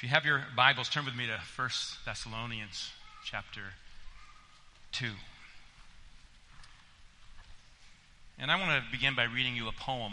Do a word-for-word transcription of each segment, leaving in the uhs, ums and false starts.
you have your Bibles, turn with me to First Thessalonians chapter two. And I want to begin by reading you a poem.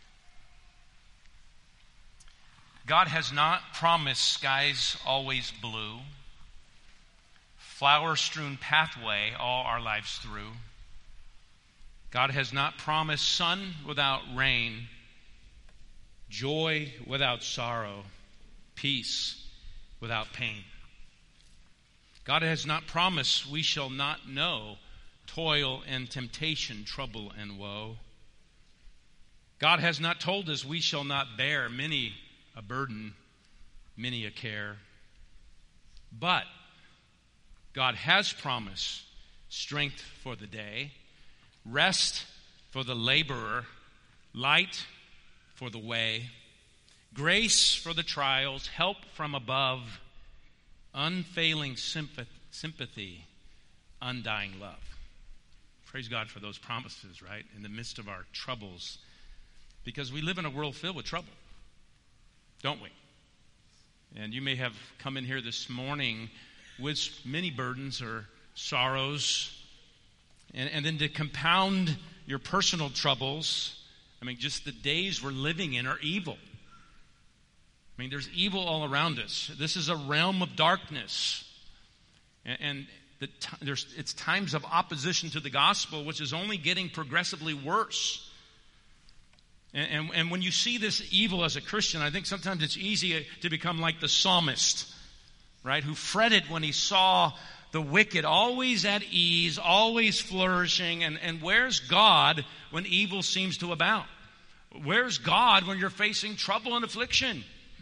God has not promised skies always blue, flower-strewn pathway all our lives through. God has not promised sun without rain, joy without sorrow, peace without pain. God has not promised we shall not know toil and temptation, trouble and woe. God has not told us we shall not bear many a burden, many a care. But God has promised strength for the day, rest for the laborer, light for the way, grace for the trials, help from above, unfailing sympathy, undying love. Praise God for those promises, right? In the midst of our troubles. Because we live in a world filled with trouble, don't we? And you may have come in here this morning with many burdens or sorrows. And, and then to compound your personal troubles, I mean, just the days we're living in are evil. I mean, there's evil all around us. This is a realm of darkness. And, and the t- there's, it's times of opposition to the gospel, which is only getting progressively worse. And, and, and when you see this evil as a Christian, I think sometimes it's easy to become like the psalmist, right? Who fretted when he saw the wicked always at ease, always flourishing. And, and where's God when evil seems to abound? Where's God when you're facing trouble and affliction?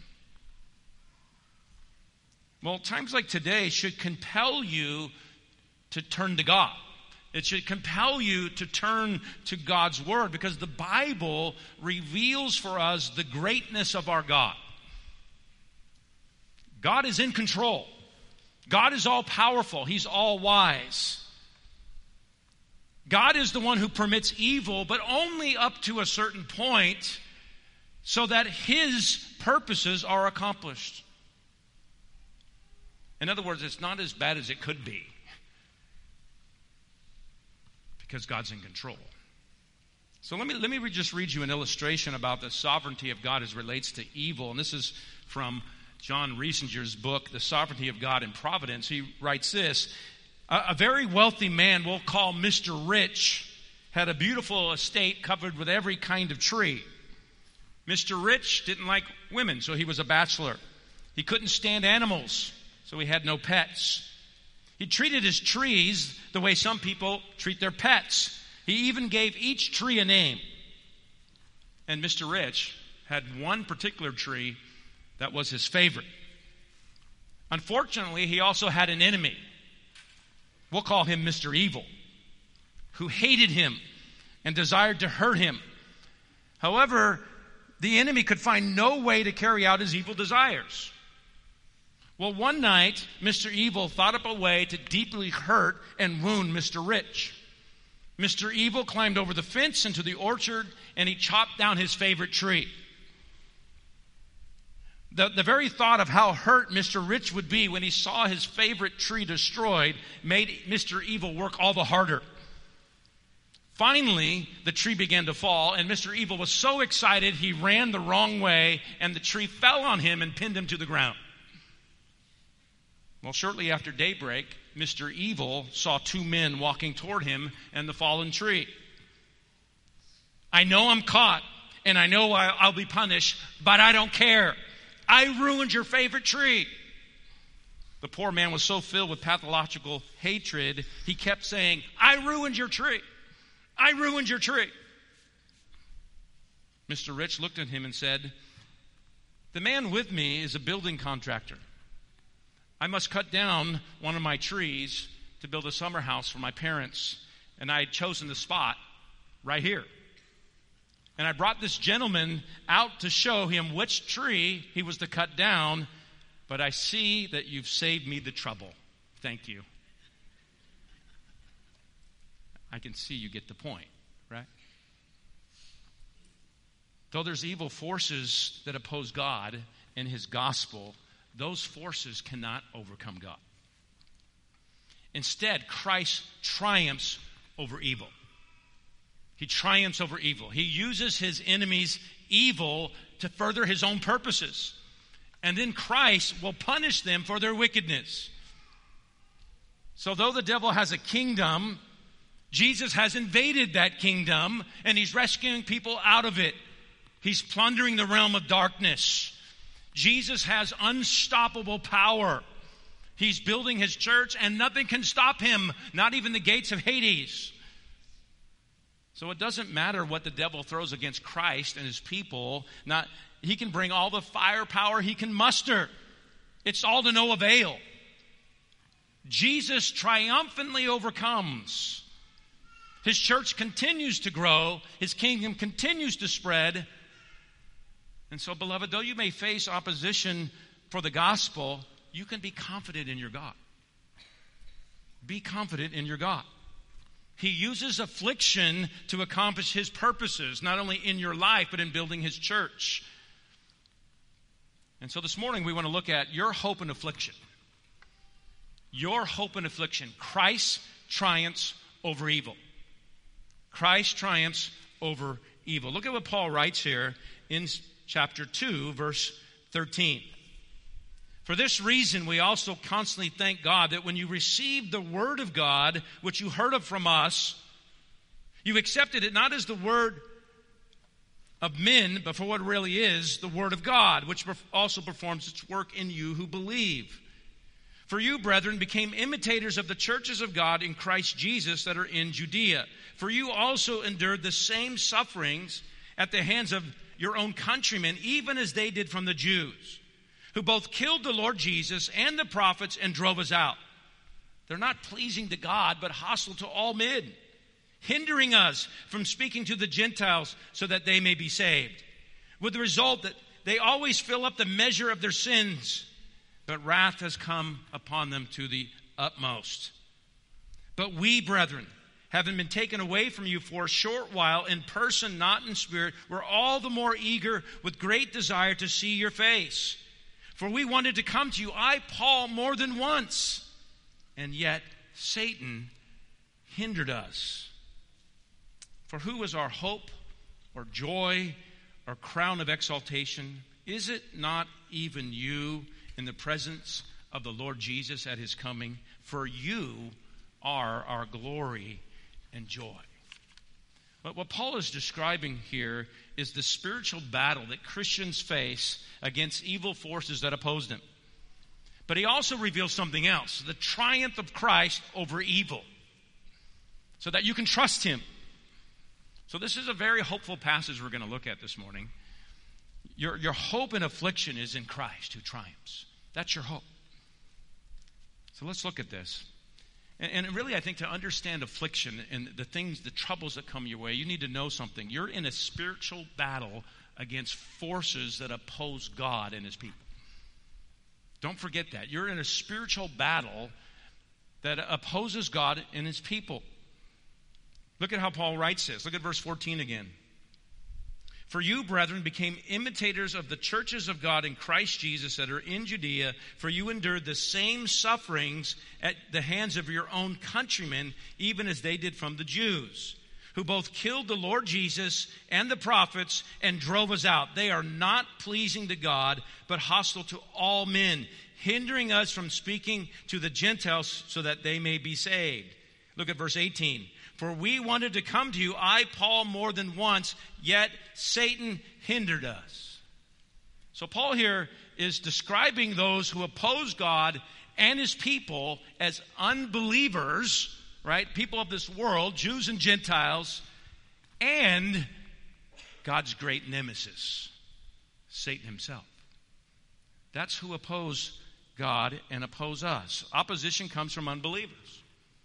Well, times like today should compel you to turn to God. It should compel you to turn to God's Word, because the Bible reveals for us the greatness of our God. God is in control. God is all powerful. He's all wise. God is the one who permits evil, but only up to a certain point, so that His purposes are accomplished. In other words, it's not as bad as it could be, because God's in control. So let me let me re- just read you an illustration about the sovereignty of God as it relates to evil. And this is from John Riesinger's book, The Sovereignty of God in Providence. He writes this: a, a very wealthy man we'll call Mister Rich had a beautiful estate covered with every kind of tree. Mister Rich didn't like women, so he was a bachelor. He couldn't stand animals, so he had no pets. He treated his trees the way some people treat their pets. He even gave each tree a name. And Mister Rich had one particular tree that was his favorite. Unfortunately, he also had an enemy. We'll call him Mister Evil, who hated him and desired to hurt him. However, the enemy could find no way to carry out his evil desires. Well, one night, Mister Evil thought up a way to deeply hurt and wound Mister Rich. Mister Evil climbed over the fence into the orchard, and he chopped down his favorite tree. The, the very thought of how hurt Mister Rich would be when he saw his favorite tree destroyed made Mister Evil work all the harder. Finally, the tree began to fall, and Mister Evil was so excited he ran the wrong way, and the tree fell on him and pinned him to the ground. Well, shortly after daybreak, Mister Evil saw two men walking toward him and the fallen tree. I know I'm caught, and I know I'll be punished, but I don't care. I ruined your favorite tree. The poor man was so filled with pathological hatred, he kept saying, I ruined your tree. I ruined your tree. Mister Rich looked at him and said, the man with me is a building contractor. I must cut down one of my trees to build a summer house for my parents, and I had chosen the spot right here. And I brought this gentleman out to show him which tree he was to cut down, but I see that you've saved me the trouble. Thank you. I can see you get the point, right? Though there's evil forces that oppose God and His gospel, those forces cannot overcome God. Instead, Christ triumphs over evil. He triumphs over evil. He uses his enemies' evil to further his own purposes. And then Christ will punish them for their wickedness. So though the devil has a kingdom, Jesus has invaded that kingdom, and he's rescuing people out of it. He's plundering the realm of darkness. Jesus has unstoppable power. He's building his church, and nothing can stop him, not even the gates of Hades. So it doesn't matter what the devil throws against Christ and his people. Not, he can bring all the firepower he can muster. It's all to no avail. Jesus triumphantly overcomes. His church continues to grow. His kingdom continues to spread. And so, beloved, though you may face opposition for the gospel, you can be confident in your God. Be confident in your God. He uses affliction to accomplish his purposes, not only in your life, but in building his church. And so this morning we want to look at your hope in affliction. Your hope in affliction. Christ triumphs over evil. Christ triumphs over evil. Look at what Paul writes here in chapter two, verse thirteen. For this reason, we also constantly thank God that when you received the word of God, which you heard of from us, you accepted it not as the word of men, but for what it really is, the word of God, which also performs its work in you who believe. For you, brethren, became imitators of the churches of God in Christ Jesus that are in Judea. For you also endured the same sufferings at the hands of your own countrymen, even as they did from the Jews, who both killed the Lord Jesus and the prophets and drove us out. They're not pleasing to God, but hostile to all men, hindering us from speaking to the Gentiles so that they may be saved. With the result that they always fill up the measure of their sins, but wrath has come upon them to the utmost. But we, brethren, having been taken away from you for a short while in person, not in spirit, we're all the more eager with great desire to see your face. For we wanted to come to you, I, Paul, more than once, and yet Satan hindered us. For who is our hope or joy or crown of exaltation? Is it not even you in the presence of the Lord Jesus at his coming? For you are our glory and joy. But what Paul is describing here is the spiritual battle that Christians face against evil forces that oppose them. But he also reveals something else, the triumph of Christ over evil, so that you can trust him. So this is a very hopeful passage we're going to look at this morning. Your, your hope in affliction is in Christ who triumphs. That's your hope. So let's look at this. And, and really, I think to understand affliction and the things, the troubles that come your way, you need to know something. You're in a spiritual battle against forces that oppose God and his people. Don't forget that. You're in a spiritual battle that opposes God and his people. Look at how Paul writes this. Look at verse fourteen again. For you, brethren, became imitators of the churches of God in Christ Jesus that are in Judea, for you endured the same sufferings at the hands of your own countrymen, even as they did from the Jews, who both killed the Lord Jesus and the prophets and drove us out. They are not pleasing to God, but hostile to all men, hindering us from speaking to the Gentiles so that they may be saved. Look at verse eighteen. For we wanted to come to you, I, Paul, more than once, yet Satan hindered us. So Paul here is describing those who oppose God and his people as unbelievers, right? People of this world, Jews and Gentiles, and God's great nemesis, Satan himself. That's who oppose God and oppose us. Opposition comes from unbelievers.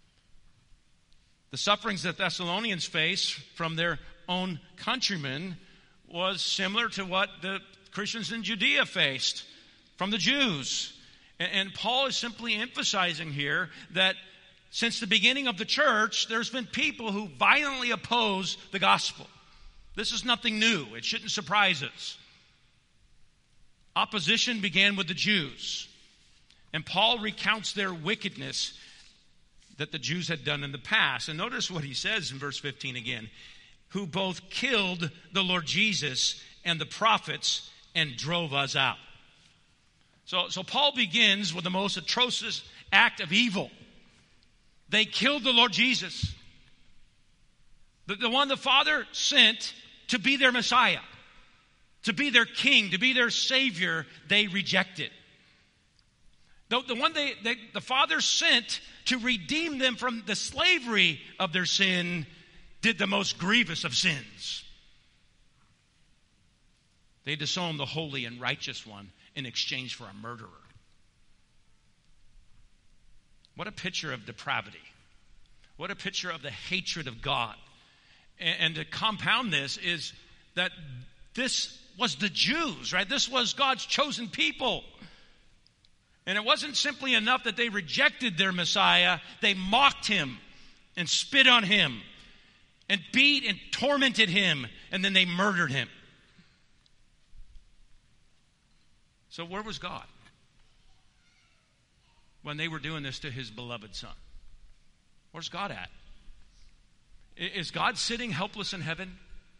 The sufferings that Thessalonians faced from their own countrymen was similar to what the Christians in Judea faced from the Jews. And Paul is simply emphasizing here that since the beginning of the church, there's been people who violently oppose the gospel. This is nothing new. It shouldn't surprise us. Opposition began with the Jews. And Paul recounts their wickedness that the Jews had done in the past. And notice what he says in verse fifteen again. Who both killed the Lord Jesus and the prophets and drove us out. So, so Paul begins with the most atrocious act of evil. They killed the Lord Jesus. The, the one the Father sent to be their Messiah, to be their king, to be their Savior, they rejected. The, the one they, they, the Father sent to redeem them from the slavery of their sin did the most grievous of sins. They disowned the holy and righteous one in exchange for a murderer. What a picture of depravity. What a picture of the hatred of God. And, and to compound this is that this was the Jews, right? This was God's chosen people. And it wasn't simply enough that they rejected their Messiah. They mocked him and spit on him and beat and tormented him, and then they murdered him. So where was God when they were doing this to his beloved Son? Where's God at? Is God sitting helpless in heaven?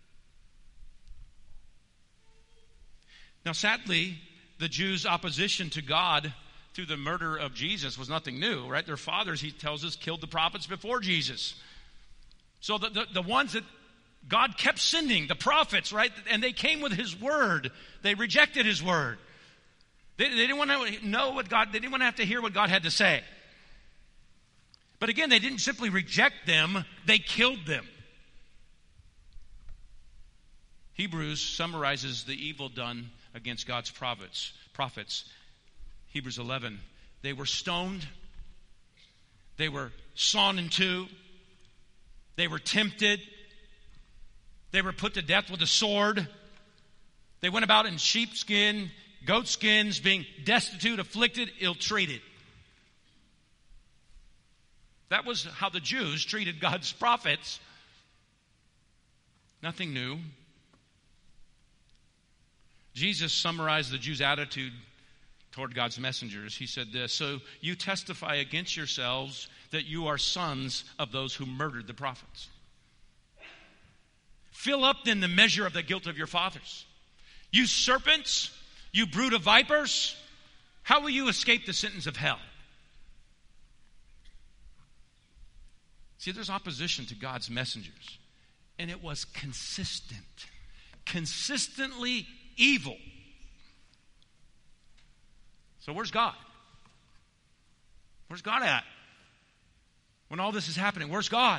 Now, sadly, the Jews' opposition to God through the murder of Jesus was nothing new, right? Their fathers, he tells us, killed the prophets before Jesus. So the, the, the ones that God kept sending, the prophets, right? And they came with his word. They rejected his word. They, they didn't want to know what God, they didn't want to have to hear what God had to say. But again, they didn't simply reject them, they killed them. Hebrews summarizes the evil done against God's prophets. prophets. Hebrews eleven. They were stoned. They were sawn in two. They were tempted. They were put to death with a sword. They went about in sheepskin, goat skins, being destitute, afflicted, ill-treated. That was how the Jews treated God's prophets. Nothing new. Jesus summarized the Jews' attitude toward God's messengers. He said this, so you testify against yourselves that you are sons of those who murdered the prophets. Fill up then the measure of the guilt of your fathers. You serpents, you brood of vipers, how will you escape the sentence of hell? See, there's opposition to God's messengers, and it was consistent, consistently evil. So where's God? Where's God at? When all this is happening, where's God?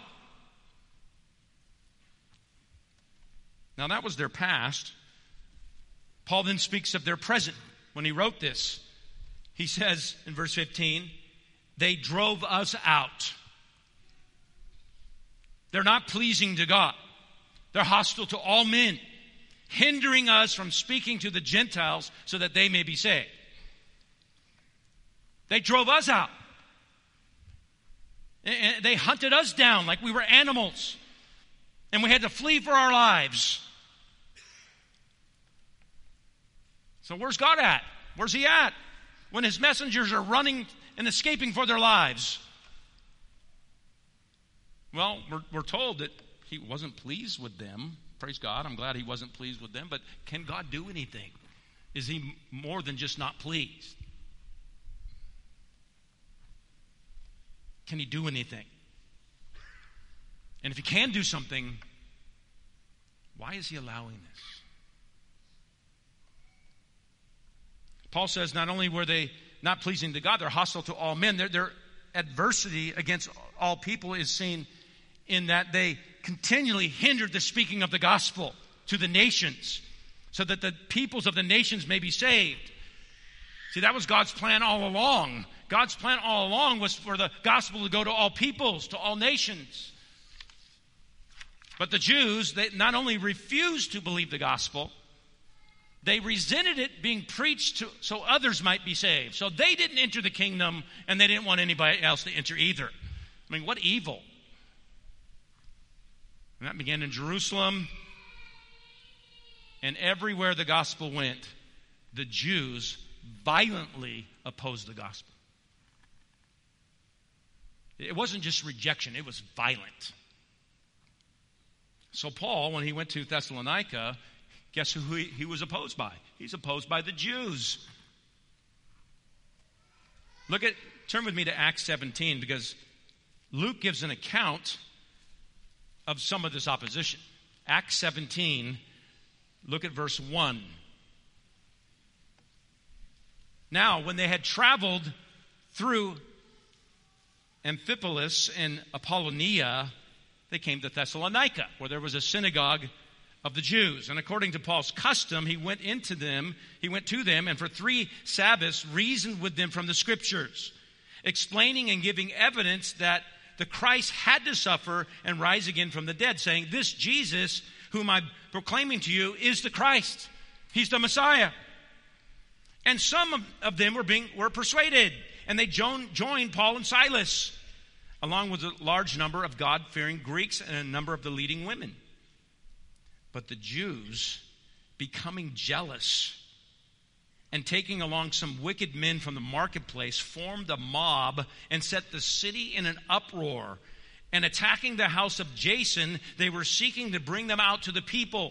Now that was their past. Paul then speaks of their present. When he wrote this, he says in verse fifteen, they drove us out. They're not pleasing to God. They're hostile to all men, hindering us from speaking to the Gentiles so that they may be saved. They drove us out. And they hunted us down like we were animals. And we had to flee for our lives. So where's God at? Where's he at? When his messengers are running and escaping for their lives. Well, we're, we're told that he wasn't pleased with them. Praise God. I'm glad he wasn't pleased with them. But can God do anything? Is he more than just not pleased? Can he do anything? And if he can do something, why is he allowing this? Paul says not only were they not pleasing to God, they're hostile to all men. Their, their adversity against all people is seen in that they continually hindered the speaking of the gospel to the nations so that the peoples of the nations may be saved. See, that was God's plan all along. God's plan all along was for the gospel to go to all peoples, to all nations. But the Jews, they not only refused to believe the gospel, they resented it being preached to, so others might be saved. So they didn't enter the kingdom, and they didn't want anybody else to enter either. I mean, what evil. And that began in Jerusalem. And everywhere the gospel went, the Jews violently opposed the gospel. It wasn't just rejection, it was violent. So Paul, when he went to Thessalonica, guess who he, he was opposed by? He's opposed by the Jews. Look at, turn with me to Acts seventeen, because Luke gives an account of some of this opposition. Acts seventeen, look at verse one. Now, when they had traveled through Amphipolis and Apollonia, they came to Thessalonica, where there was a synagogue of the Jews. And according to Paul's custom, he went into them, he went to them, and for three Sabbaths reasoned with them from the Scriptures, explaining and giving evidence that the Christ had to suffer and rise again from the dead, saying, this Jesus, whom I'm proclaiming to you, is the Christ. He's the Messiah. And some of, of them were being were persuaded, and they joined, joined Paul and Silas, along with a large number of God-fearing Greeks and a number of the leading women. But the Jews, becoming jealous and taking along some wicked men from the marketplace, formed a mob and set the city in an uproar. And attacking the house of Jason, they were seeking to bring them out to the people.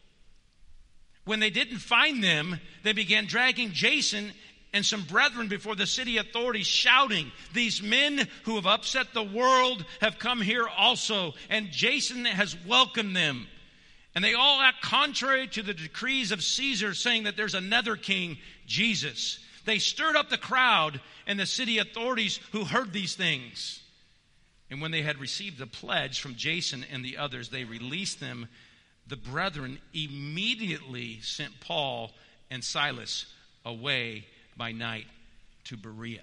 When they didn't find them, they began dragging Jason and some brethren before the city authorities, shouting, these men who have upset the world have come here also, and Jason has welcomed them. And they all act contrary to the decrees of Caesar, saying that there's another king, Jesus. They stirred up the crowd and the city authorities who heard these things. And when they had received the pledge from Jason and the others, they released them. The brethren immediately sent Paul and Silas away by night to Berea.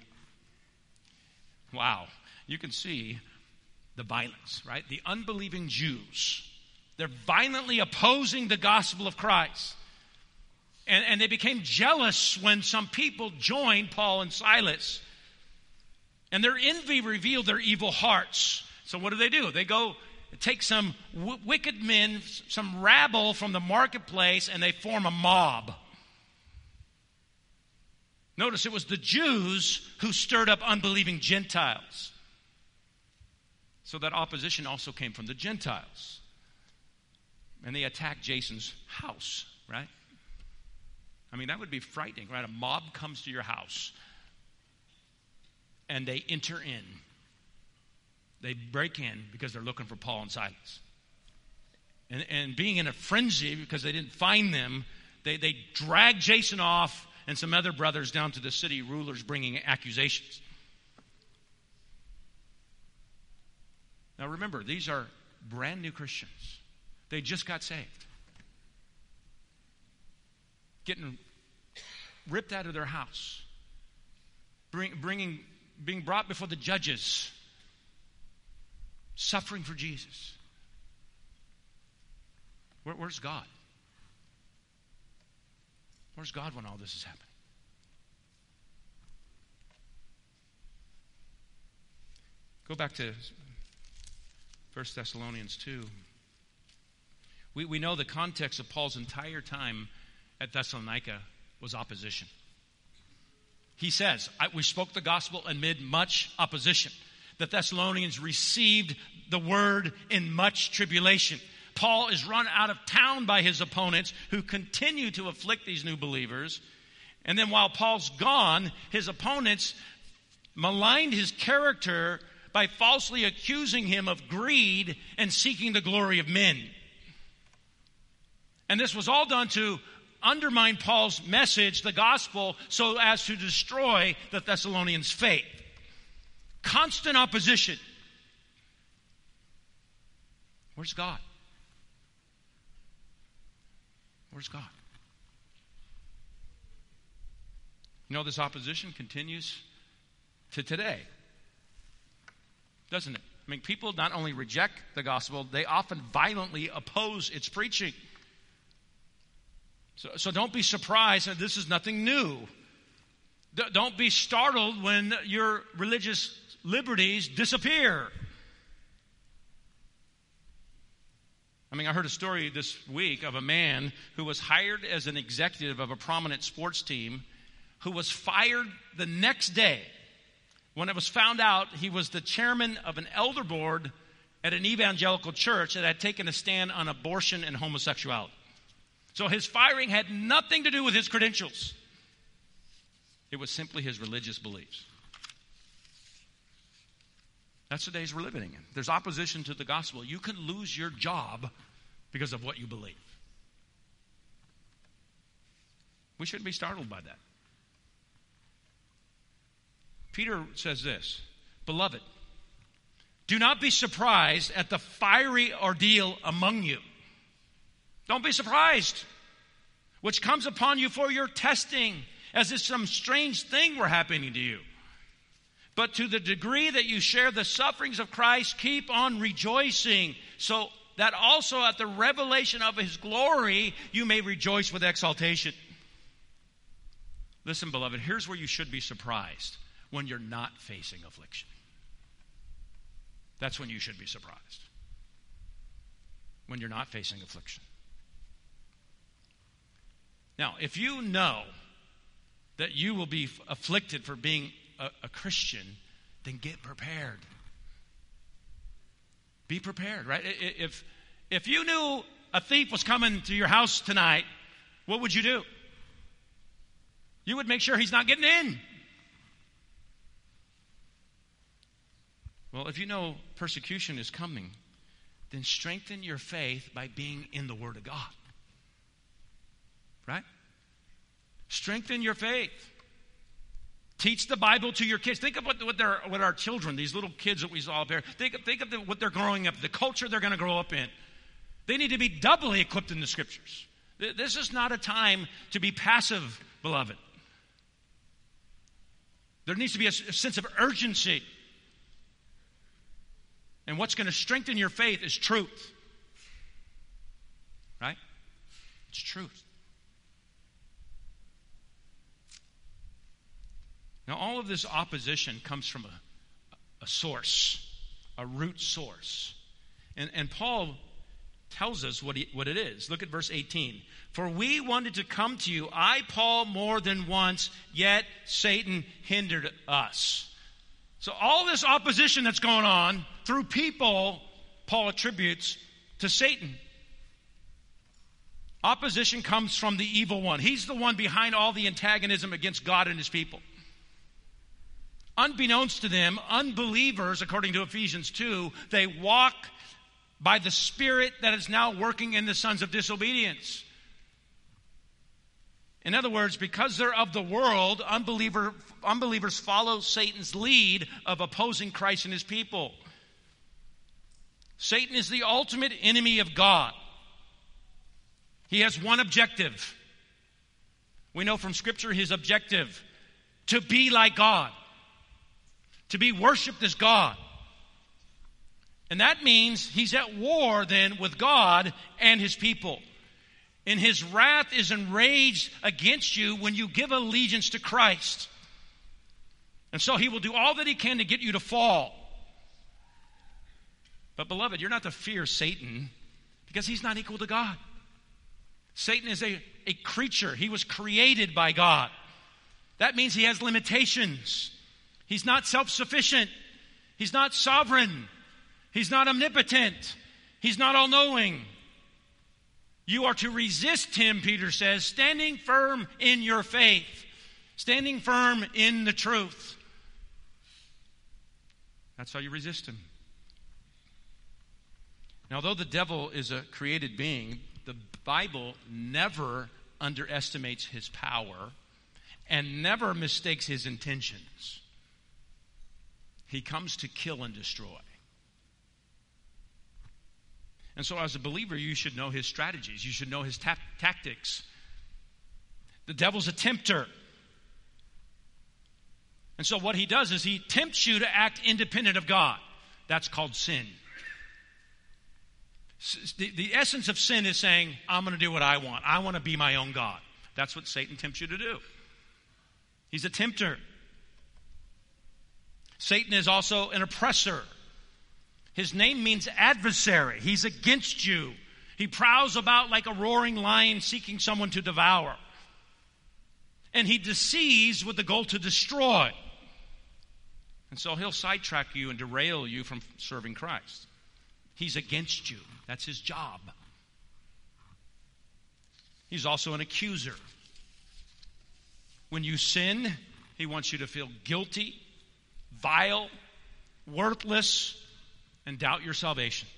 Wow. You can see the violence, right? The unbelieving Jews, they're violently opposing the gospel of Christ. And, and they became jealous when some people joined Paul and Silas. And their envy revealed their evil hearts. So what do they do? They go take some w- wicked men, some rabble from the marketplace, and they form a mob. Notice it was the Jews who stirred up unbelieving Gentiles. So that opposition also came from the Gentiles. And they attacked Jason's house, right? I mean, that would be frightening, right? A mob comes to your house and they enter in. They break in because they're looking for Paul and Silas. And, and being in a frenzy because they didn't find them, they, they drag Jason off and some other brothers down to the city rulers bringing accusations. Now remember, these are brand new Christians. They just got saved. Getting ripped out of their house. Bring, bringing, being brought before the judges. Suffering for Jesus. Where, where's God? Where's God when all this is happening? Go back to First Thessalonians two. We, we know the context of Paul's entire time at Thessalonica was opposition. He says, I, we spoke the gospel amid much opposition. The Thessalonians received the word in much tribulation. Paul is run out of town by his opponents who continue to afflict these new believers. And then while Paul's gone, his opponents maligned his character by falsely accusing him of greed and seeking the glory of men. And this was all done to undermine Paul's message, the gospel, so as to destroy the Thessalonians' faith. Constant opposition. Where's God? Where's God? You know, this opposition continues to today, doesn't it? I mean, people not only reject the gospel, they often violently oppose its preaching. So, so don't be surprised that this is nothing new. D- don't be startled when your religious liberties disappear. I mean, I heard a story this week of a man who was hired as an executive of a prominent sports team who was fired the next day when it was found out he was the chairman of an elder board at an evangelical church that had taken a stand on abortion and homosexuality. So his firing had nothing to do with his credentials. It was simply his religious beliefs. That's the days we're living in. There's opposition to the gospel. You can lose your job because of what you believe. We shouldn't be startled by that. Peter says this, "Beloved, do not be surprised at the fiery ordeal among you. Don't be surprised, which comes upon you for your testing, as if some strange thing were happening to you. But to the degree that you share the sufferings of Christ, keep on rejoicing, so that also at the revelation of his glory you may rejoice with exultation." Listen, beloved, here's where you should be surprised: when you're not facing affliction. That's when you should be surprised. When you're not facing affliction. Now, if you know that you will be afflicted for being a, a Christian, then get prepared. Be prepared, right? If, if you knew a thief was coming to your house tonight, what would you do? You would make sure he's not getting in. Well, if you know persecution is coming, then strengthen your faith by being in the Word of God. Right? Strengthen your faith. Teach the Bible to your kids. Think of what, what, they're, what our children, these little kids that we saw up there, think, think of the, what they're growing up, the culture they're going to grow up in. They need to be doubly equipped in the Scriptures. This is not a time to be passive, beloved. There needs to be a, a sense of urgency. And what's going to strengthen your faith is truth. Right? It's truth. Now, all of this opposition comes from a, a source, a root source. And, and Paul tells us what, he, what it is. Look at verse eighteen. "For we wanted to come to you, I, Paul, more than once, yet Satan hindered us." So all this opposition that's going on through people, Paul attributes to Satan. Opposition comes from the evil one. He's the one behind all the antagonism against God and his people. Unbeknownst to them, unbelievers, according to Ephesians two, they walk by the Spirit that is now working in the sons of disobedience. In other words, because they're of the world, unbeliever, unbelievers follow Satan's lead of opposing Christ and his people. Satan is the ultimate enemy of God. He has one objective. We know from Scripture his objective: to be like God, to be worshipped as God. And that means he's at war then with God and his people. And his wrath is enraged against you when you give allegiance to Christ. And so he will do all that he can to get you to fall. But beloved, you're not to fear Satan because he's not equal to God. Satan is a, a creature. He was created by God. That means he has limitations. He's not self-sufficient. He's not sovereign. He's not omnipotent. He's not all-knowing. You are to resist him, Peter says, standing firm in your faith, standing firm in the truth. That's how you resist him. Now, though the devil is a created being, the Bible never underestimates his power and never mistakes his intentions. He comes to kill and destroy. And so as a believer, you should know his strategies. You should know his ta- tactics. The devil's a tempter. And so what he does is he tempts you to act independent of God. That's called sin. The, the essence of sin is saying, I'm going to do what I want. I want to be my own God. That's what Satan tempts you to do. He's a tempter. Satan is also an oppressor. His name means adversary. He's against you. He prowls about like a roaring lion seeking someone to devour. And he deceives with the goal to destroy. And so he'll sidetrack you and derail you from serving Christ. He's against you. That's his job. He's also an accuser. When you sin, he wants you to feel guilty, vile, worthless, and doubt your salvation.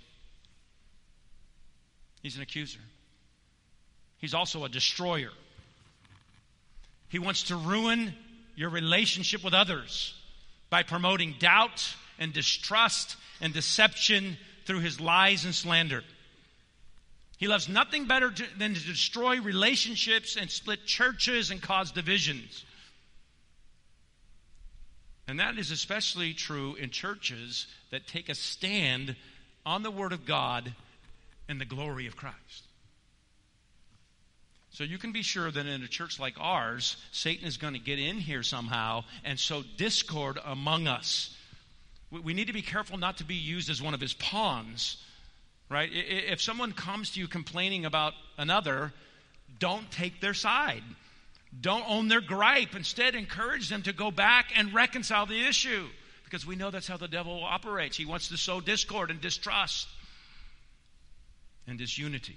He's an accuser. He's also a destroyer. He wants to ruin your relationship with others by promoting doubt and distrust and deception through his lies and slander. He loves nothing better to, than to destroy relationships and split churches and cause divisions. And that is especially true in churches that take a stand on the Word of God and the glory of Christ. So you can be sure that in a church like ours, Satan is going to get in here somehow and sow discord among us. We need to be careful not to be used as one of his pawns, right? If someone comes to you complaining about another, don't take their side. Don't own their gripe. Instead, encourage them to go back and reconcile the issue, because we know that's how the devil operates. He wants to sow discord and distrust and disunity.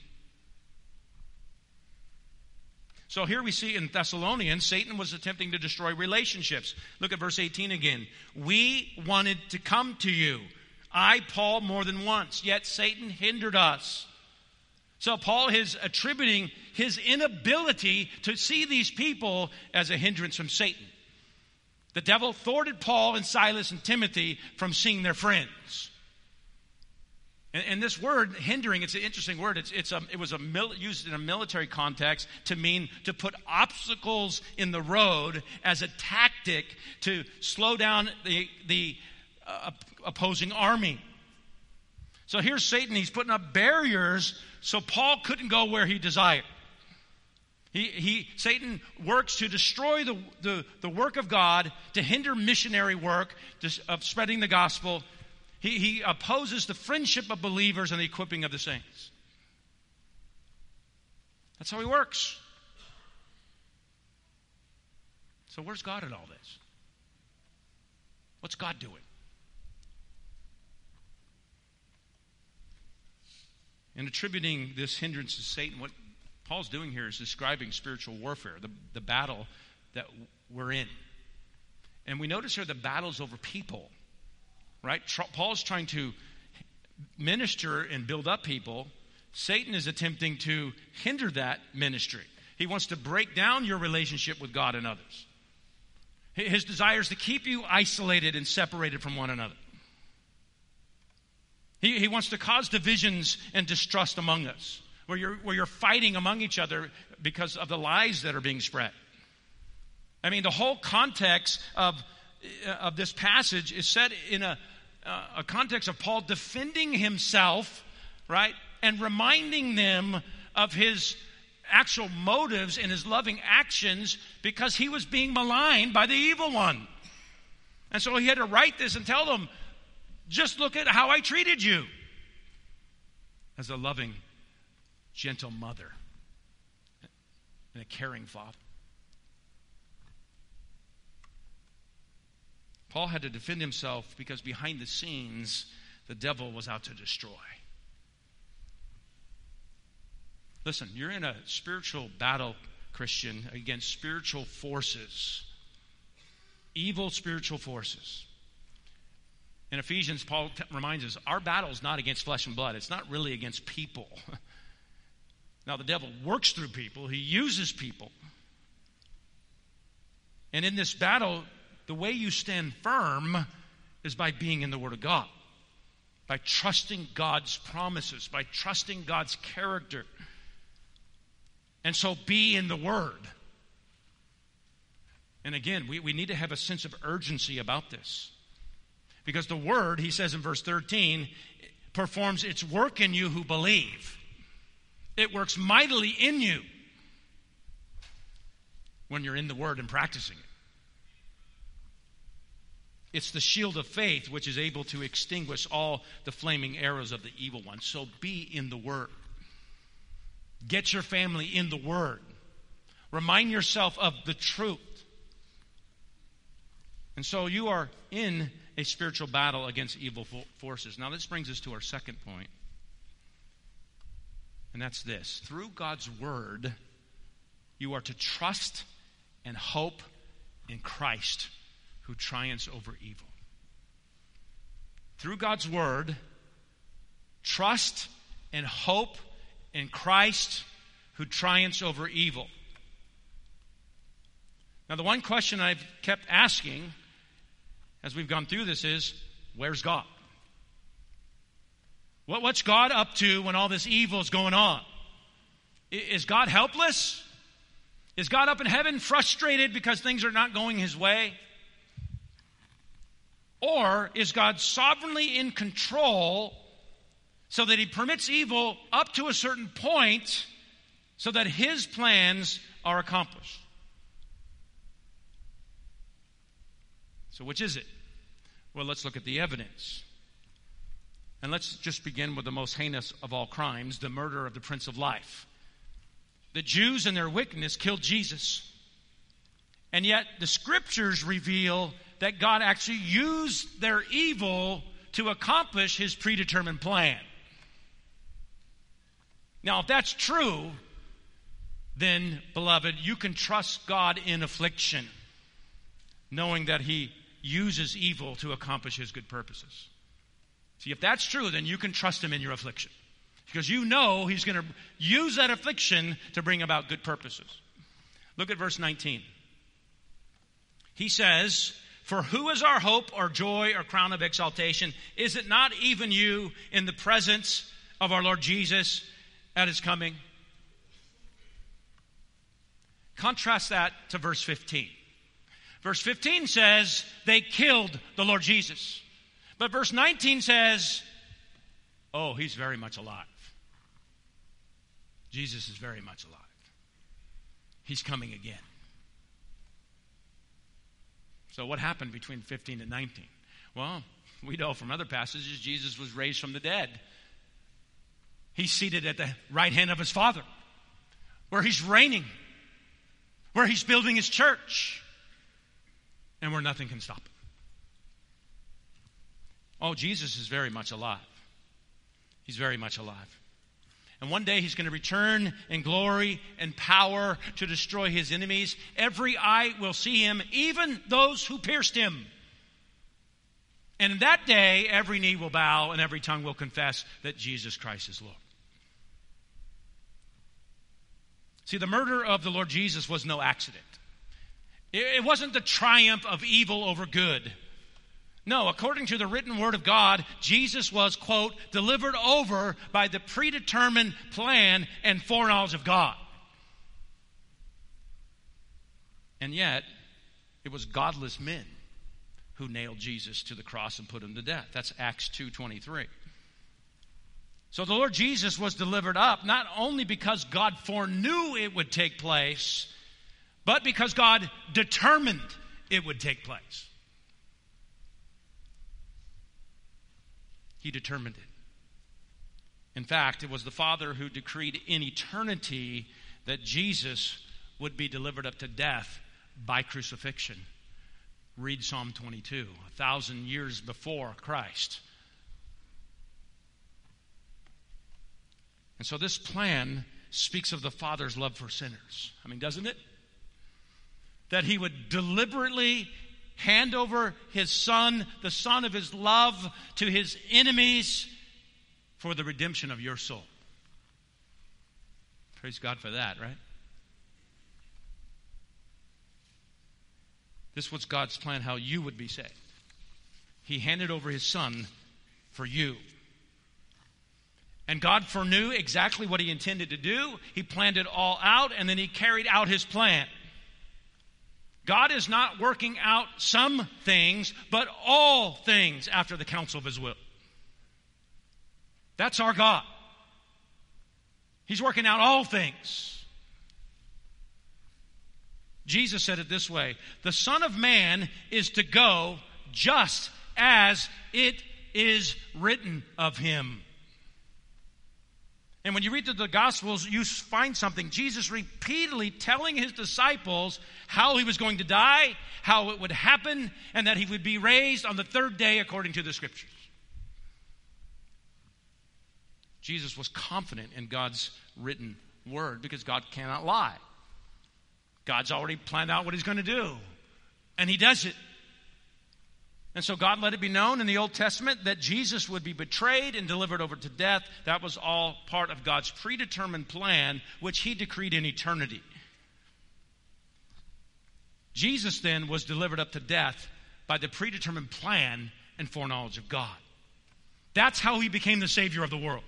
So here we see in Thessalonians, Satan was attempting to destroy relationships. Look at verse eighteen again. We wanted to come to you, I, Paul, more than once, yet Satan hindered us. So Paul is attributing his inability to see these people as a hindrance from Satan. The devil thwarted Paul and Silas and Timothy from seeing their friends. And, and this word, hindering, it's an interesting word. It's, it's a, it was a mil, used in a military context to mean to put obstacles in the road as a tactic to slow down the, the uh, opposing army. So here's Satan. He's putting up barriers so Paul couldn't go where he desired. He, he, Satan works to destroy the, the, the work of God, to hinder missionary work to, of spreading the gospel. He, he opposes the friendship of believers and the equipping of the saints. That's how he works. So where's God in all this? What's God doing? In attributing this hindrance to Satan, what Paul's doing here is describing spiritual warfare, the, the battle that we're in. And we notice here the battle's over people, right? Paul's trying to minister and build up people. Satan is attempting to hinder that ministry. He wants to break down your relationship with God and others. His desire is to keep you isolated and separated from one another. He, he wants to cause divisions and distrust among us, where you're, where you're fighting among each other because of the lies that are being spread. I mean, the whole context of, of this passage is set in a, a context of Paul defending himself, right, and reminding them of his actual motives and his loving actions, because he was being maligned by the evil one. And so he had to write this and tell them, just look at how I treated you as a loving, gentle mother and a caring father. Paul had to defend himself because behind the scenes, the devil was out to destroy. Listen, you're in a spiritual battle, Christian, against spiritual forces, evil spiritual forces. In Ephesians, Paul t- reminds us, our battle is not against flesh and blood. It's not really against people. Now, the devil works through people. He uses people. And in this battle, the way you stand firm is by being in the Word of God, by trusting God's promises, by trusting God's character. And so be in the Word. And again, we, we need to have a sense of urgency about this. Because the Word, he says in verse thirteen, performs its work in you who believe. It works mightily in you when you're in the Word and practicing it. It's the shield of faith which is able to extinguish all the flaming arrows of the evil one. So be in the Word. Get your family in the Word. Remind yourself of the truth. And so you are in a spiritual battle against evil forces. Now this brings us to our second point. And that's this. Through God's Word, you are to trust and hope in Christ who triumphs over evil. Through God's Word, trust and hope in Christ who triumphs over evil. Now the one question I've kept asking as we've gone through this is, where's God? What, what's God up to when all this evil is going on? Is God helpless? Is God up in heaven frustrated because things are not going his way? Or is God sovereignly in control so that he permits evil up to a certain point so that his plans are accomplished? So which is it? Well, let's look at the evidence. And let's just begin with the most heinous of all crimes, the murder of the Prince of Life. The Jews in their wickedness killed Jesus. And yet the Scriptures reveal that God actually used their evil to accomplish his predetermined plan. Now, if that's true, then, beloved, you can trust God in affliction, knowing that he uses evil to accomplish his good purposes. See, if that's true, then you can trust him in your affliction, because you know he's going to use that affliction to bring about good purposes. Look at verse nineteen. He says, "For who is our hope or joy or crown of exaltation? Is it not even you in the presence of our Lord Jesus at his coming?" Contrast that to verse fifteen. Verse fifteen says they killed the Lord Jesus. But verse nineteen says, oh, he's very much alive. Jesus is very much alive. He's coming again. So what happened between fifteen and nineteen? Well, we know from other passages Jesus was raised from the dead. He's seated at the right hand of his Father, where he's reigning, where he's building his church, and where nothing can stop him. Oh, Jesus is very much alive. He's very much alive. And one day he's going to return in glory and power to destroy his enemies. Every eye will see him, even those who pierced him. And in that day, every knee will bow and every tongue will confess that Jesus Christ is Lord. See, the murder of the Lord Jesus was no accident. It wasn't the triumph of evil over good. No, according to the written word of God, Jesus was, quote, delivered over by the predetermined plan and foreknowledge of God. And yet, it was godless men who nailed Jesus to the cross and put him to death. That's Acts two twenty-three. So the Lord Jesus was delivered up not only because God foreknew it would take place, but because God determined it would take place. He determined it. In fact, it was the Father who decreed in eternity that Jesus would be delivered up to death by crucifixion. Read Psalm twenty-two, a thousand years before Christ. And so this plan speaks of the Father's love for sinners. I mean, doesn't it? That he would deliberately hand over his Son, the Son of his love, to his enemies for the redemption of your soul. Praise God for that, right? This was God's plan, how you would be saved. He handed over his Son for you. And God foreknew exactly what he intended to do. He planned it all out, and then he carried out his plan. God is not working out some things, but all things after the counsel of his will. That's our God. He's working out all things. Jesus said it this way: the Son of Man is to go just as it is written of him. And when you read through the Gospels, you find something. Jesus repeatedly telling his disciples how he was going to die, how it would happen, and that he would be raised on the third day according to the Scriptures. Jesus was confident in God's written word because God cannot lie. God's already planned out what he's going to do, and he does it. And so God let it be known in the Old Testament that Jesus would be betrayed and delivered over to death. That was all part of God's predetermined plan, which he decreed in eternity. Jesus then was delivered up to death by the predetermined plan and foreknowledge of God. That's how he became the Savior of the world.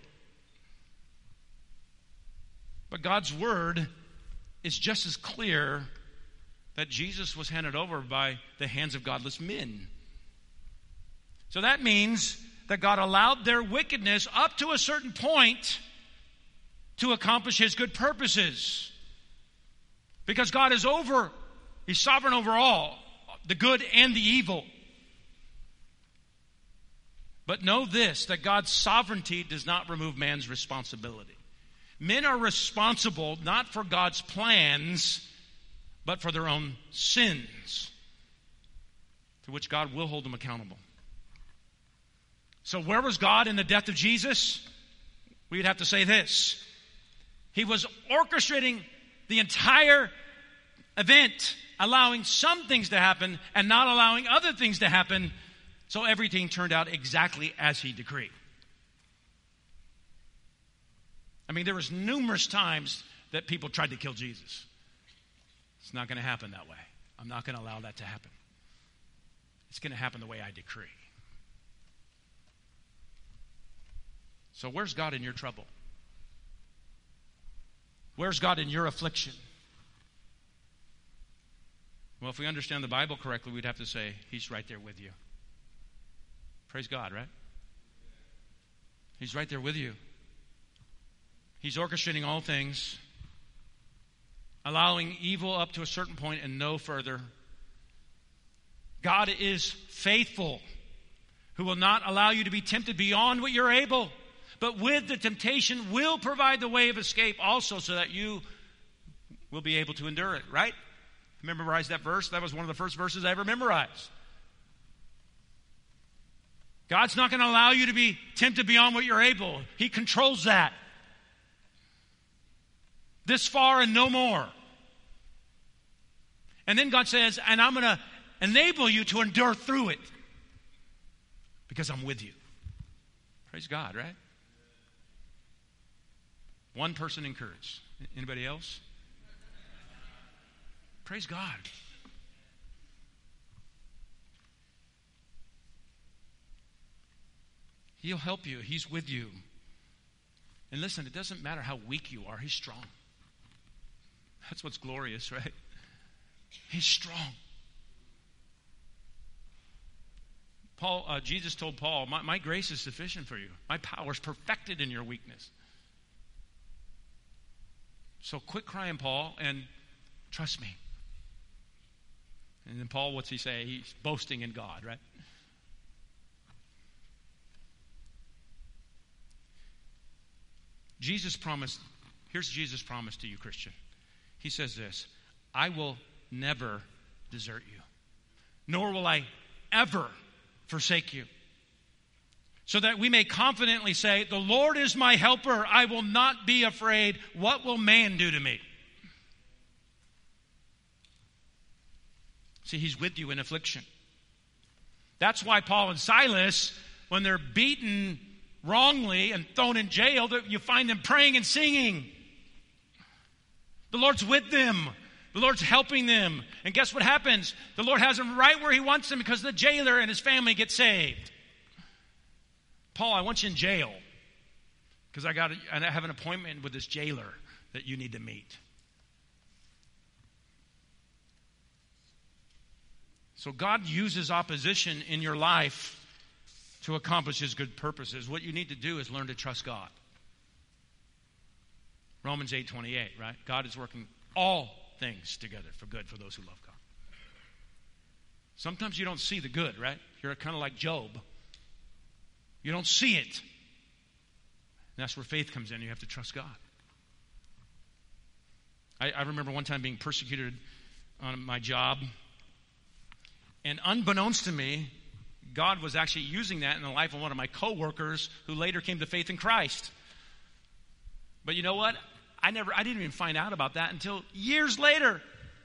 But God's word is just as clear that Jesus was handed over by the hands of godless men. So that means that God allowed their wickedness up to a certain point to accomplish his good purposes. Because God is over, he's sovereign over all, the good and the evil. But know this, that God's sovereignty does not remove man's responsibility. Men are responsible not for God's plans, but for their own sins, to which God will hold them accountable. So where was God in the death of Jesus? We would have to say this. He was orchestrating the entire event, allowing some things to happen and not allowing other things to happen, so everything turned out exactly as he decreed. I mean, there was numerous times that people tried to kill Jesus. It's not going to happen that way. I'm not going to allow that to happen. It's going to happen the way I decree. So where's God in your trouble? Where's God in your affliction? Well, if we understand the Bible correctly, we'd have to say, he's right there with you. Praise God, right? He's right there with you. He's orchestrating all things, allowing evil up to a certain point and no further. God is faithful, who will not allow you to be tempted beyond what you're able, but with the temptation will provide the way of escape also, so that you will be able to endure it, right? Memorize that verse. That was one of the first verses I ever memorized. God's not going to allow you to be tempted beyond what you're able. He controls that. This far and no more. And then God says, and I'm going to enable you to endure through it because I'm with you. Praise God, right? One person encouraged. Anybody else? Praise God. He'll help you. He's with you. And listen, it doesn't matter how weak you are. He's strong. That's what's glorious, right? He's strong. Paul, uh, Jesus told Paul, my, my grace is sufficient for you. My power is perfected in your weakness. So quit crying, Paul, and trust me. And then Paul, what's he say? He's boasting in God, right? Jesus promised, here's Jesus' promise to you, Christian. He says this, I will never desert you, nor will I ever forsake you. So that we may confidently say, the Lord is my helper. I will not be afraid. What will man do to me? See, he's with you in affliction. That's why Paul and Silas, when they're beaten wrongly and thrown in jail, you find them praying and singing. The Lord's with them. The Lord's helping them. And guess what happens? The Lord has them right where he wants them because the jailer and his family get saved. Paul, I want you in jail because I got I have an appointment with this jailer that you need to meet. So God uses opposition in your life to accomplish his good purposes. What you need to do is learn to trust God. Romans eight twenty-eight, right? God is working all things together for good for those who love God. Sometimes you don't see the good, right? You're kind of like Job. You don't see it. that's where faith comes in. You have to trust God. I, I remember one time being persecuted on my job, and unbeknownst to me, God was actually using that in the life of one of my coworkers who later came to faith in Christ. But you know what? I never, I didn't even find out about that until years later.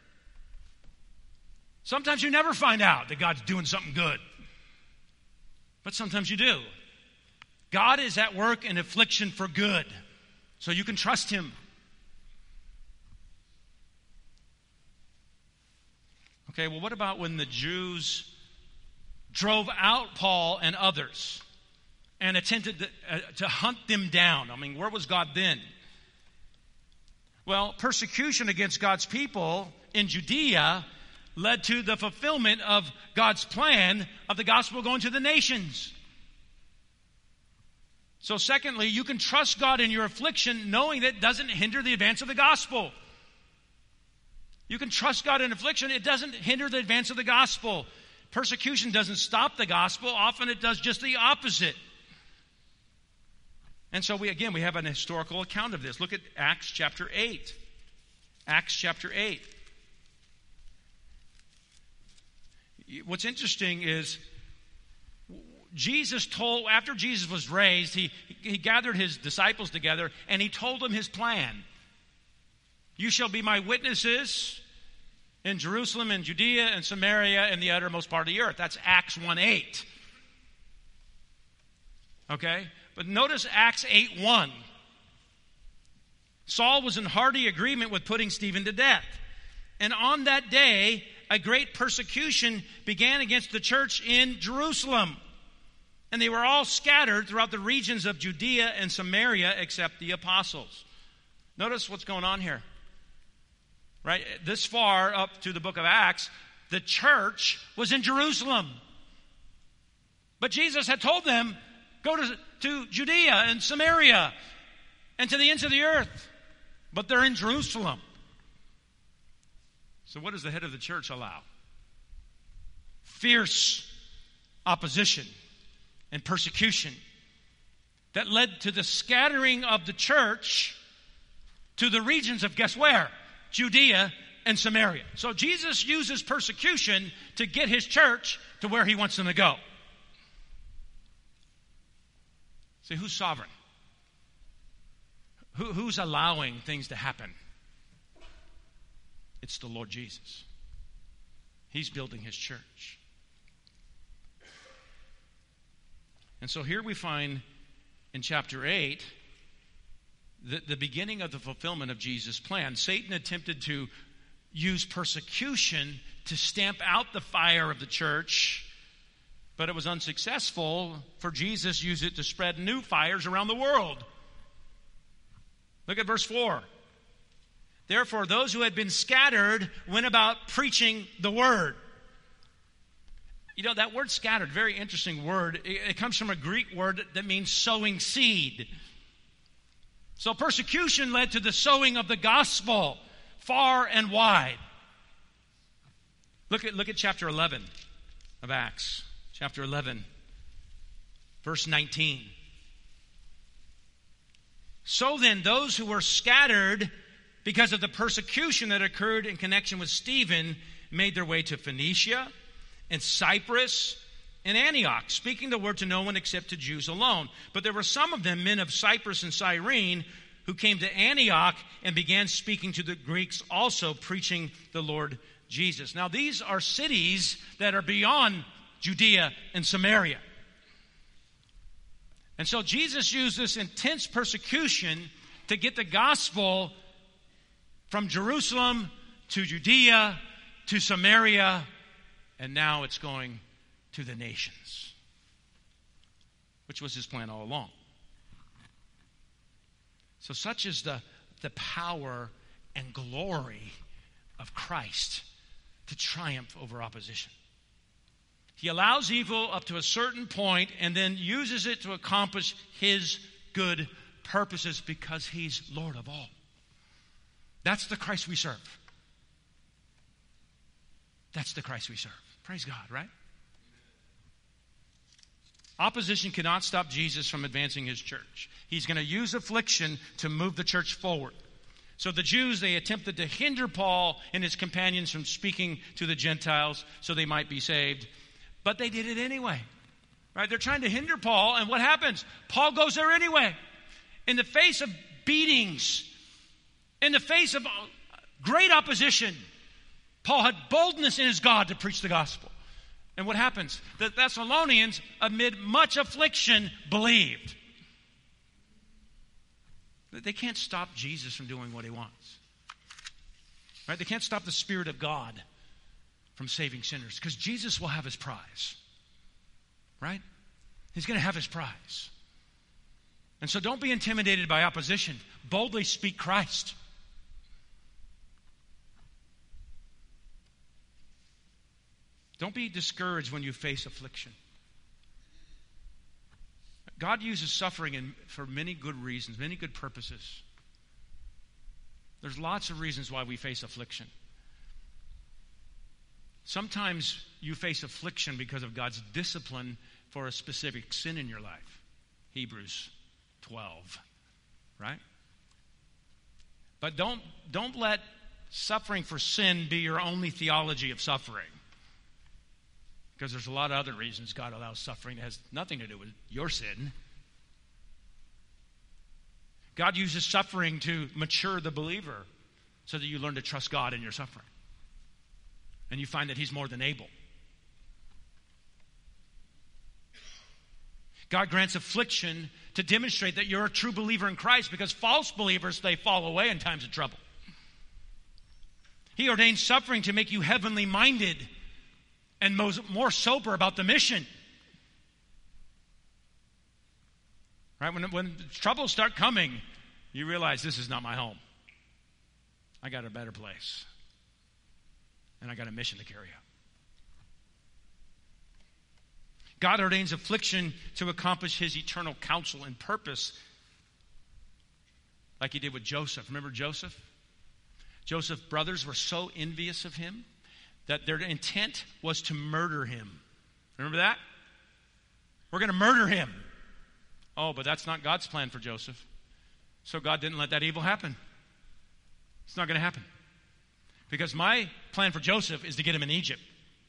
Sometimes you never find out that God's doing something good. But sometimes you do. God is at work in affliction for good. So you can trust Him. Okay, well, what about when the Jews drove out Paul and others and attempted to, uh, to hunt them down? I mean, where was God then? Well, persecution against God's people in Judea led to the fulfillment of God's plan of the gospel going to the nations. So secondly, you can trust God in your affliction knowing that it doesn't hinder the advance of the gospel. You can trust God in affliction. It doesn't hinder the advance of the gospel. Persecution doesn't stop the gospel. Often it does just the opposite. And so we, again, we have an historical account of this. Look at Acts chapter eight. Acts chapter eight. What's interesting is Jesus told, after Jesus was raised, he, he gathered his disciples together and he told them his plan. You shall be my witnesses in Jerusalem and Judea and Samaria and the uttermost part of the earth. That's Acts one eight. Okay? But notice Acts eight one. Saul was in hearty agreement with putting Stephen to death. And on that day, a great persecution began against the church in Jerusalem. And they were all scattered throughout the regions of Judea and Samaria except the apostles. Notice what's going on here. Right? This far up to the book of Acts, the church was in Jerusalem. But Jesus had told them, go to, to Judea and Samaria and to the ends of the earth. But they're in Jerusalem. So what does the head of the church allow? Fierce opposition and persecution that led to the scattering of the church to the regions of, guess where? Judea and Samaria. So Jesus uses persecution to get his church to where he wants them to go. See, who's sovereign? Who, who's allowing things to happen? It's the Lord Jesus. He's building his church. And so here we find in chapter eight the, the beginning of the fulfillment of Jesus' plan. Satan attempted to use persecution to stamp out the fire of the church, but it was unsuccessful. For Jesus used it to spread new fires around the world. Look at verse four. Therefore, those who had been scattered went about preaching the word. You know, that word scattered, very interesting word. It, it comes from a Greek word that means sowing seed. So persecution led to the sowing of the gospel far and wide. Look at, look at chapter eleven of Acts. Chapter eleven, verse nineteen. So then, those who were scattered because of the persecution that occurred in connection with Stephen made their way to Phoenicia and Cyprus and Antioch, speaking the word to no one except to Jews alone. But there were some of them, men of Cyprus and Cyrene, who came to Antioch and began speaking to the Greeks also, preaching the Lord Jesus. Now, these are cities that are beyond Judea and Samaria. And so Jesus used this intense persecution to get the gospel from Jerusalem to Judea to Samaria, and now it's going to the nations, which was his plan all along. So such is the, the power and glory of Christ to triumph over opposition. He allows evil up to a certain point and then uses it to accomplish his good purposes because he's Lord of all. That's the Christ we serve. That's the Christ we serve. Praise God, right? Opposition cannot stop Jesus from advancing his church. He's going to use affliction to move the church forward. So the Jews, they attempted to hinder Paul and his companions from speaking to the Gentiles so they might be saved. But they did it anyway. Right? They're trying to hinder Paul, and what happens? Paul goes there anyway. In the face of beatings, in the face of great opposition, Paul had boldness in his God to preach the gospel. And what happens? The Thessalonians, amid much affliction, believed. They can't stop Jesus from doing what he wants. Right? They can't stop the Spirit of God from saving sinners, because Jesus will have his prize. Right? He's going to have his prize. And so don't be intimidated by opposition. Boldly speak Christ. Don't be discouraged when you face affliction. God uses suffering in, for many good reasons, many good purposes. There's lots of reasons why we face affliction. Sometimes you face affliction because of God's discipline for a specific sin in your life. Hebrews twelve, right? But don't, don't let suffering for sin be your only theology of suffering. Because there's a lot of other reasons God allows suffering that has nothing to do with your sin. God uses suffering to mature the believer so that you learn to trust God in your suffering. And you find that he's more than able. God grants affliction to demonstrate that you're a true believer in Christ, because false believers, they fall away in times of trouble. He ordains suffering to make you heavenly minded and more sober about the mission. Right? When, when troubles start coming, you realize this is not my home. I got a better place. And I got a mission to carry out. God ordains affliction to accomplish his eternal counsel and purpose, like he did with Joseph. Remember Joseph? Joseph's brothers were so envious of him that their intent was to murder him. Remember that? We're going to murder him. Oh, but that's not God's plan for Joseph. So God didn't let that evil happen. It's not going to happen. Because my plan for Joseph is to get him in Egypt.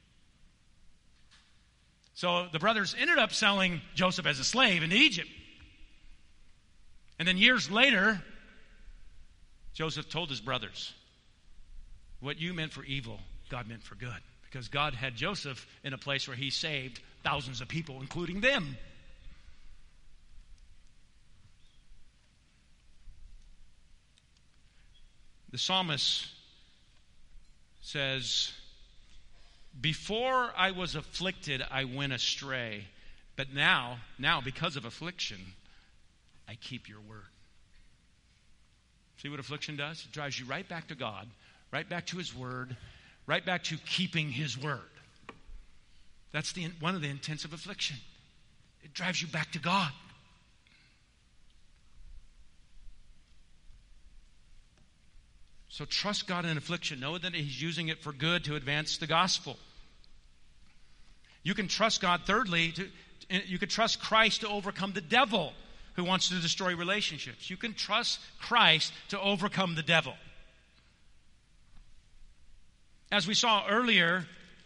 So the brothers ended up selling Joseph as a slave into Egypt. And then years later, Joseph told his brothers, what you meant for evil, God meant for good. Because God had Joseph in a place where he saved thousands of people, including them. The psalmist says, before I was afflicted, I went astray. But now, now because of affliction, I keep your word. See what affliction does? It drives you right back to God, right back to his word, right back to keeping his word. That's the one of the intents of affliction. It drives you back to God. So trust God in affliction. Know that he's using it for good to advance the gospel. You can trust God, thirdly, to, you can trust Christ to overcome the devil who wants to destroy relationships. You can trust Christ to overcome the devil. As we saw earlier,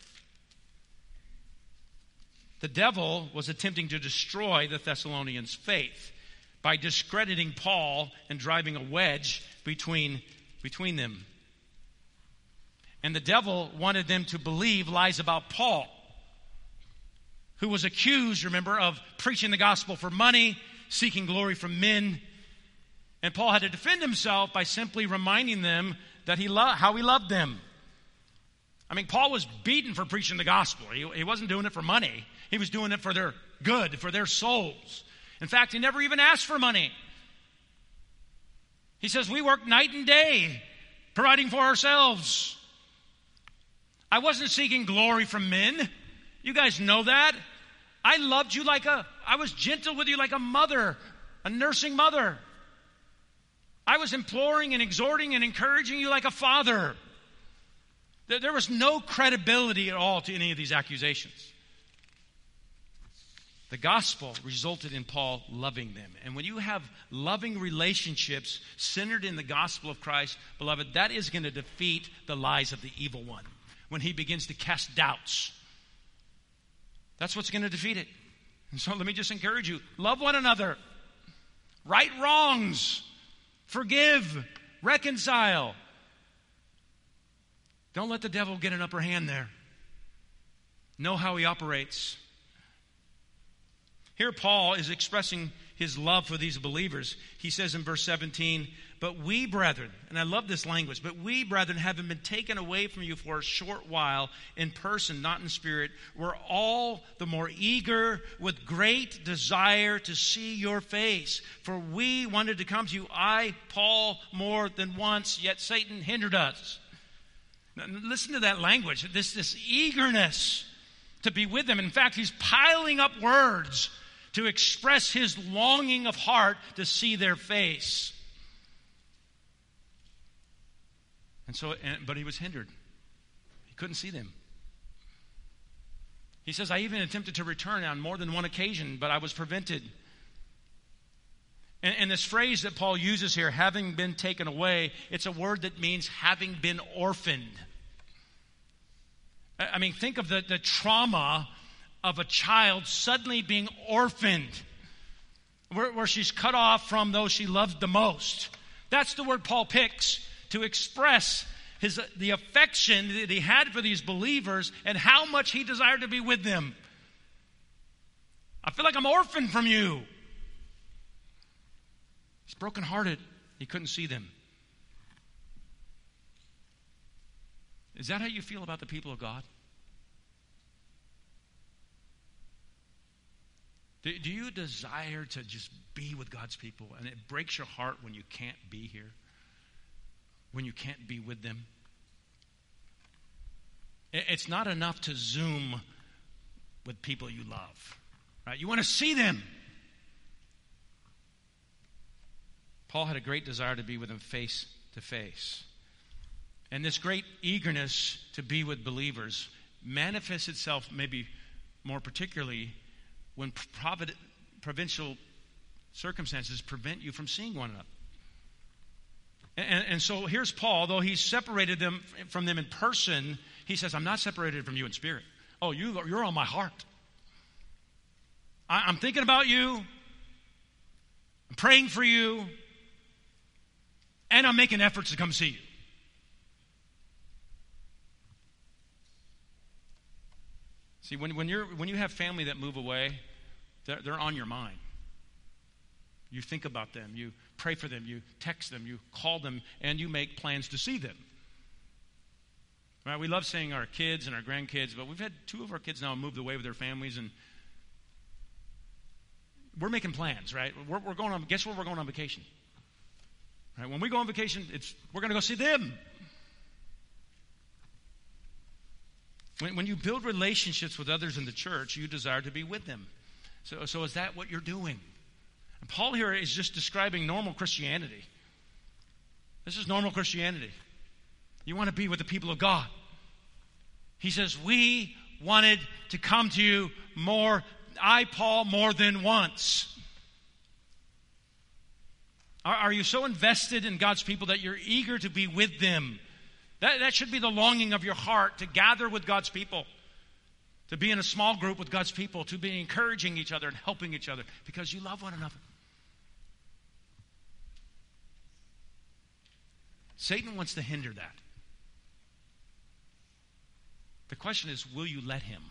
the devil was attempting to destroy the Thessalonians' faith by discrediting Paul and driving a wedge between between them. And the devil wanted them to believe lies about Paul, who was accused, remember, of preaching the gospel for money, seeking glory from men. And Paul had to defend himself by simply reminding them that he lo- how he loved them. I mean, Paul was beaten for preaching the gospel. He, he wasn't doing it for money. He was doing it for their good, for their souls. In fact, he never even asked for money. He says, we work night and day, providing for ourselves. I wasn't seeking glory from men. You guys know that. I loved you like a, I was gentle with you like a mother, a nursing mother. I was imploring and exhorting and encouraging you like a father. There was no credibility at all to any of these accusations. The gospel resulted in Paul loving them. And when you have loving relationships centered in the gospel of Christ, beloved, that is going to defeat the lies of the evil one. When he begins to cast doubts, that's what's going to defeat it. And so let me just encourage you, love one another, right wrongs, forgive, reconcile. Don't let the devil get an upper hand there. Know how he operates. Here Paul is expressing his love for these believers. He says in verse seventeen, but we brethren, and I love this language, but we brethren, having been taken away from you for a short while in person, not in spirit, were all the more eager with great desire to see your face. For we wanted to come to you, I, Paul, more than once, yet Satan hindered us. Now, listen to that language, this, this eagerness to be with them. In fact, he's piling up words to express his longing of heart to see their face. And so, and, but he was hindered. He couldn't see them. He says, I even attempted to return on more than one occasion, but I was prevented. And, and this phrase that Paul uses here, having been taken away, it's a word that means having been orphaned. I mean, think of the, the trauma of a child suddenly being orphaned, where, where she's cut off from those she loved the most. That's the word Paul picks to express his the affection that he had for these believers and how much he desired to be with them. I feel like I'm orphaned from you. He's brokenhearted. He couldn't see them. Is that how you feel about the people of God? Do, do you desire to just be with God's people? And it breaks your heart when you can't be here, when you can't be with them. It, it's not enough to Zoom with people you love, right? You want to see them. Paul had a great desire to be with them face to face. And this great eagerness to be with believers manifests itself maybe more particularly when provid- provincial circumstances prevent you from seeing one another. And, and so here's Paul, though he's separated them from them in person, he says, I'm not separated from you in spirit. Oh, you, you're on my heart. I, I'm thinking about you. I'm praying for you. And I'm making efforts to come see you. See, when, when, you're, when you have family that move away, they're, they're on your mind. You think about them. You pray for them. You text them. You call them. And you make plans to see them. Right? We love seeing our kids and our grandkids, but we've had two of our kids now moved away with their families, and we're making plans, right? We're, we're going on, guess where we're going on vacation? Right? When we go on vacation, it's we're going to go see them. When, when you build relationships with others in the church, you desire to be with them. So, so is that what you're doing? And Paul here is just describing normal Christianity. This is normal Christianity. You want to be with the people of God. He says, we wanted to come to you more, I, Paul, more than once. Are, are you so invested in God's people that you're eager to be with them? That, that should be the longing of your heart, to gather with God's people, to be in a small group with God's people, to be encouraging each other and helping each other because you love one another. Satan wants to hinder that. The question is, will you let him?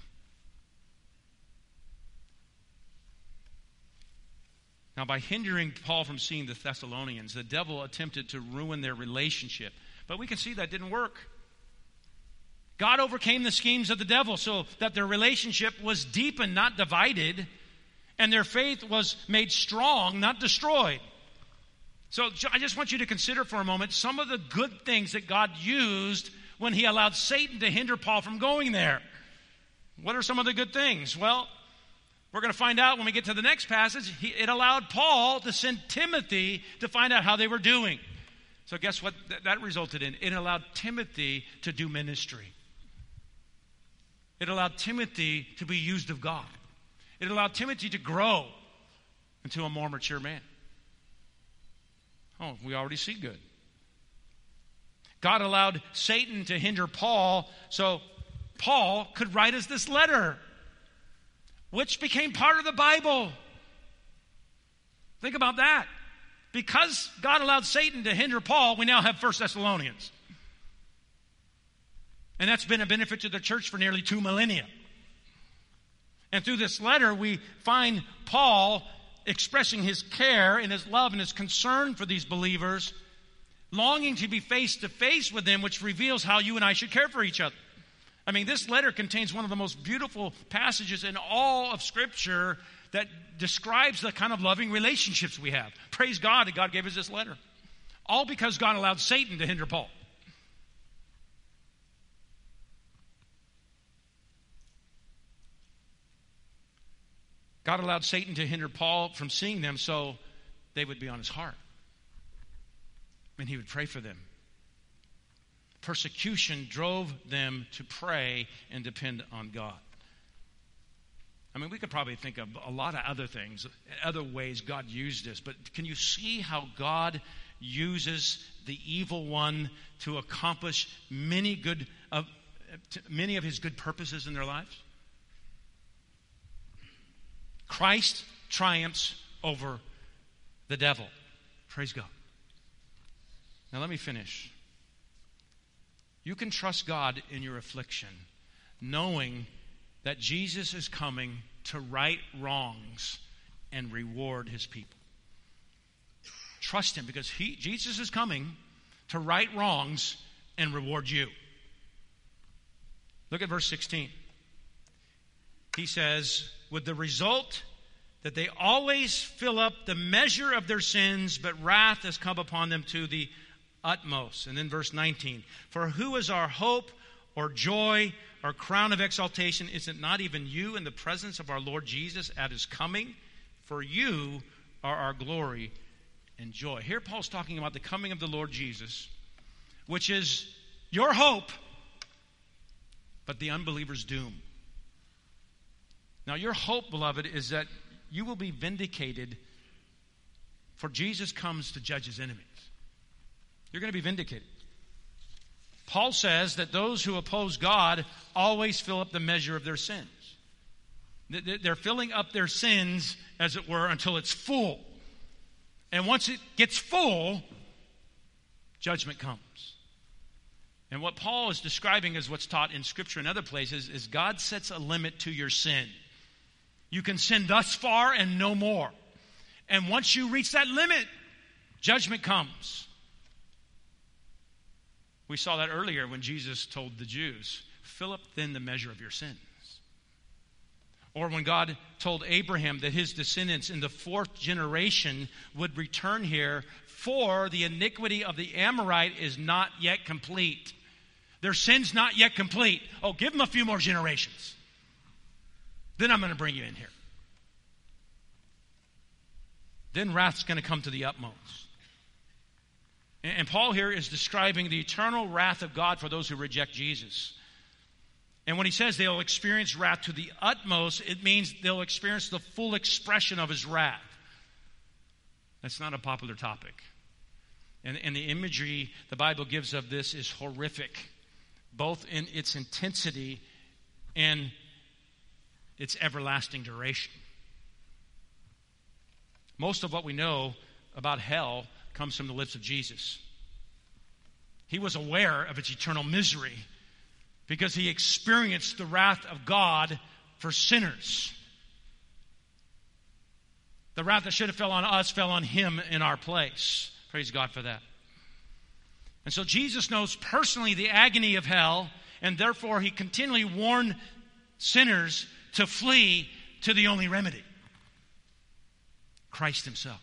Now, by hindering Paul from seeing the Thessalonians, the devil attempted to ruin their relationship. But we can see that didn't work. God overcame the schemes of the devil so that their relationship was deepened, not divided, and their faith was made strong, not destroyed. So I just want you to consider for a moment some of the good things that God used when he allowed Satan to hinder Paul from going there. What are some of the good things? Well, we're going to find out when we get to the next passage. He, it allowed Paul to send Timothy to find out how they were doing. So guess what that resulted in? It allowed Timothy to do ministry. It allowed Timothy to be used of God. It allowed Timothy to grow into a more mature man. Oh, we already see good. God allowed Satan to hinder Paul so Paul could write us this letter, which became part of the Bible. Think about that. Because God allowed Satan to hinder Paul, we now have First Thessalonians. And that's been a benefit to the church for nearly two millennia. And through this letter, we find Paul expressing his care and his love and his concern for these believers, longing to be face to face with them, which reveals how you and I should care for each other. I mean, this letter contains one of the most beautiful passages in all of Scripture that describes the kind of loving relationships we have. Praise God that God gave us this letter. All because God allowed Satan to hinder Paul. God allowed Satan to hinder Paul from seeing them so they would be on his heart. And he would pray for them. Persecution drove them to pray and depend on God. I mean, we could probably think of a lot of other things, other ways God used this. But can you see how God uses the evil one to accomplish many good, uh, many of his good purposes in their lives? Christ triumphs over the devil. Praise God. Now let me finish. You can trust God in your affliction, knowing that Jesus is coming to right wrongs and reward his people. Trust him because he, Jesus is coming to right wrongs and reward you. Look at verse sixteen. He says, with the result that they always fill up the measure of their sins, but wrath has come upon them to the utmost. And then verse nineteen, for who is our hope or joy or crown of exaltation? Is it not even you in the presence of our Lord Jesus at his coming? For you are our glory and joy. Here Paul's talking about the coming of the Lord Jesus, which is your hope, but the unbeliever's doom. Now your hope, beloved, is that you will be vindicated, for Jesus comes to judge his enemies. You're going to be vindicated. Paul says that those who oppose God always fill up the measure of their sins. They're filling up their sins, as it were, until it's full. And once it gets full, judgment comes. And what Paul is describing as what's taught in Scripture and other places is God sets a limit to your sin. You can sin thus far and no more. And once you reach that limit, judgment comes. We saw that earlier when Jesus told the Jews, fill up then the measure of your sins. Or when God told Abraham that his descendants in the fourth generation would return here, for the iniquity of the Amorite is not yet complete. Their sin's not yet complete. Oh, give them a few more generations. Then I'm going to bring you in here. Then wrath's going to come to the utmost. And Paul here is describing the eternal wrath of God for those who reject Jesus. And when he says they'll experience wrath to the utmost, it means they'll experience the full expression of his wrath. That's not a popular topic. And, and the imagery the Bible gives of this is horrific, both in its intensity and its everlasting duration. Most of what we know about hell comes from the lips of Jesus. He was aware of its eternal misery because he experienced the wrath of God for sinners. The wrath that should have fell on us fell on him in our place. Praise God for that. And so Jesus knows personally the agony of hell, and therefore he continually warned sinners to flee to the only remedy, Christ himself.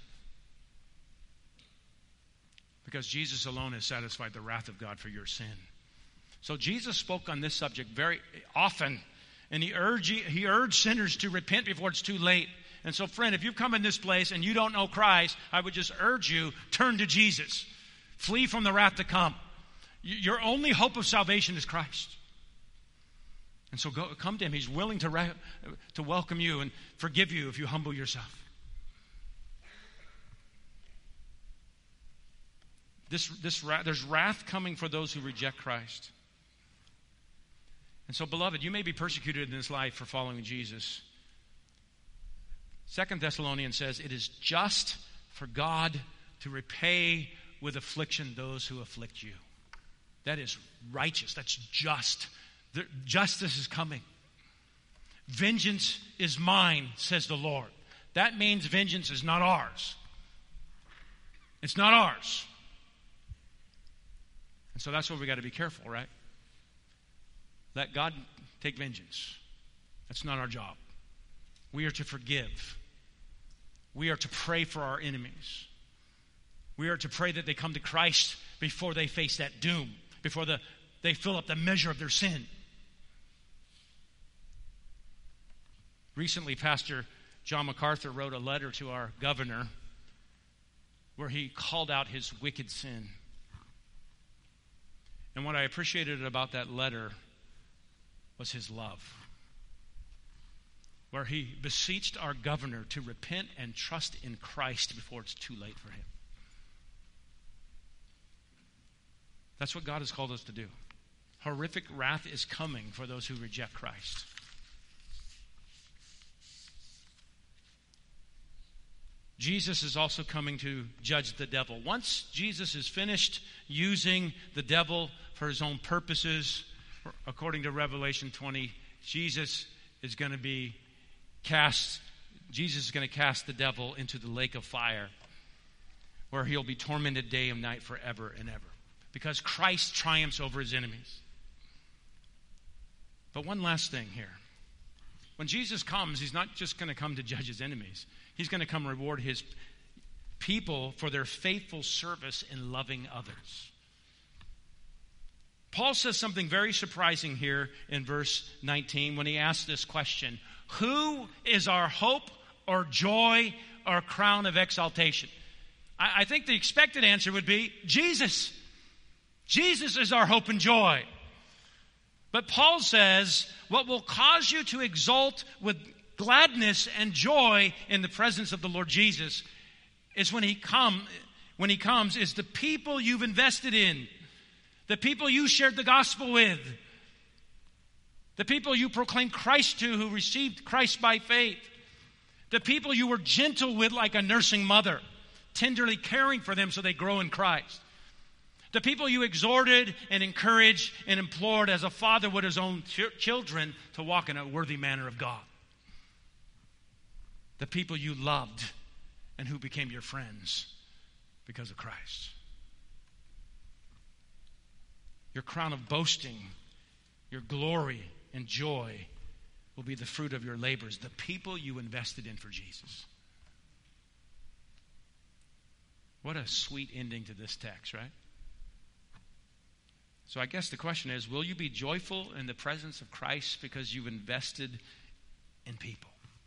Because Jesus alone has satisfied the wrath of God for your sin. So Jesus spoke on this subject very often, and he urged, he urged sinners to repent before it's too late. And so, friend, if you've come in this place and you don't know Christ, I would just urge you, turn to Jesus. Flee from the wrath to come. Your only hope of salvation is Christ. And so go, come to him. He's willing to, re- to welcome you and forgive you if you humble yourself. This, this, there's wrath coming for those who reject Christ. And so, beloved, you may be persecuted in this life for following Jesus. Second Thessalonians says, it is just for God to repay with affliction those who afflict you. That is righteous. That's just. The, justice is coming. Vengeance is mine, says the Lord. That means vengeance is not ours. It's not ours. And so that's where we got to be careful, right? Let God take vengeance. That's not our job. We are to forgive. We are to pray for our enemies. We are to pray that they come to Christ before they face that doom, before the, they fill up the measure of their sin. Recently, Pastor John MacArthur wrote a letter to our governor where he called out his wicked sin. And what I appreciated about that letter was his love, where he beseeched our governor to repent and trust in Christ before it's too late for him. That's what God has called us to do. Horrific wrath is coming for those who reject Christ. Jesus is also coming to judge the devil. Once Jesus is finished using the devil for his own purposes, according to Revelation twenty, Jesus is going to be cast, Jesus is going to cast the devil into the lake of fire, where he'll be tormented day and night forever and ever, because Christ triumphs over his enemies. But one last thing here. When Jesus comes, he's not just going to come to judge his enemies. He's going to come reward his people for their faithful service in loving others. Paul says something very surprising here in verse nineteen when he asks this question: who is our hope or joy or crown of exaltation? I, I think the expected answer would be Jesus. Jesus is our hope and joy. But Paul says, what will cause you to exult with gladness and joy in the presence of the Lord Jesus is when he come, when he comes, is the people you've invested in, the people you shared the gospel with, the people you proclaimed Christ to who received Christ by faith, the people you were gentle with like a nursing mother, tenderly caring for them so they grow in Christ. The people you exhorted and encouraged and implored as a father would his own ch- children to walk in a worthy manner of God. The people you loved and who became your friends because of Christ. Your crown of boasting, your glory and joy will be the fruit of your labors, the people you invested in for Jesus. What a sweet ending to this text, right? So I guess the question is, will you be joyful in the presence of Christ because you've invested in people?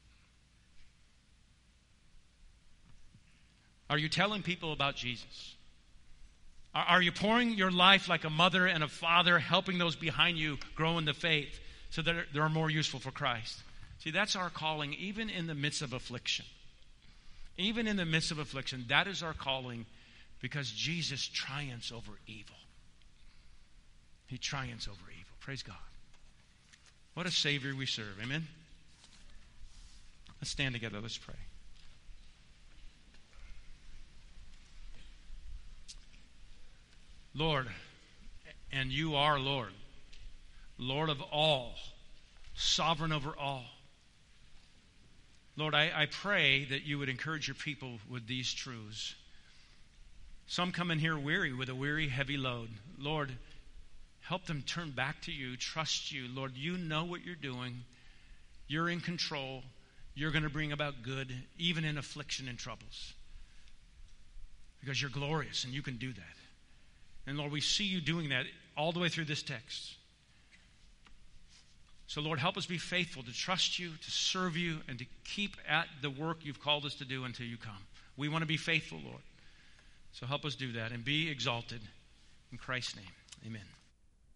Are you telling people about Jesus? Are, are you pouring your life like a mother and a father, helping those behind you grow in the faith so that they're more useful for Christ? See, that's our calling even in the midst of affliction. Even in the midst of affliction, that is our calling because Jesus triumphs over evil. He triumphs over evil. Praise God. What a Savior we serve. Amen? Let's stand together. Let's pray. Lord, and you are Lord, Lord of all, sovereign over all. Lord, I, I pray that you would encourage your people with these truths. Some come in here weary with a weary, heavy load. Lord, help them turn back to you, trust you. Lord, you know what you're doing. You're in control. You're going to bring about good, even in affliction and troubles. Because you're glorious and you can do that. And Lord, we see you doing that all the way through this text. So Lord, help us be faithful to trust you, to serve you, and to keep at the work you've called us to do until you come. We want to be faithful, Lord. So help us do that and be exalted. In Christ's name, amen.